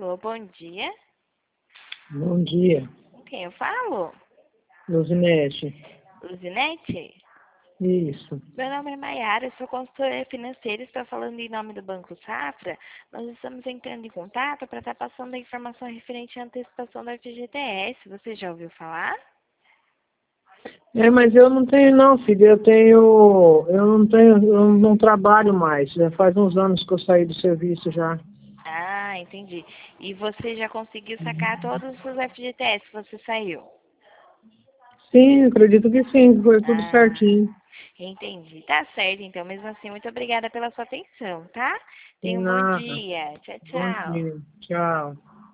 Alô, bom dia. Bom dia, Com quem eu falo? Luzinete. Luzinete? Isso. Meu nome é Maiara, sou consultora financeira, estou falando em nome do Banco Safra. Nós estamos entrando em contato para estar passando a informação referente à antecipação da FGTS. Você já ouviu falar? Mas eu não tenho não, filho. Eu não trabalho mais. Já faz uns anos que eu saí do serviço já. Ah, entendi. E você já conseguiu sacar todos os FGTS que você saiu? Sim, acredito que sim, foi tudo Ah, certinho. entendi. Tá certo, então. Mesmo assim, muito obrigada pela sua atenção, tá? Sem Tenha um bom nada. dia. Tchau, Bom tchau. dia. Tchau.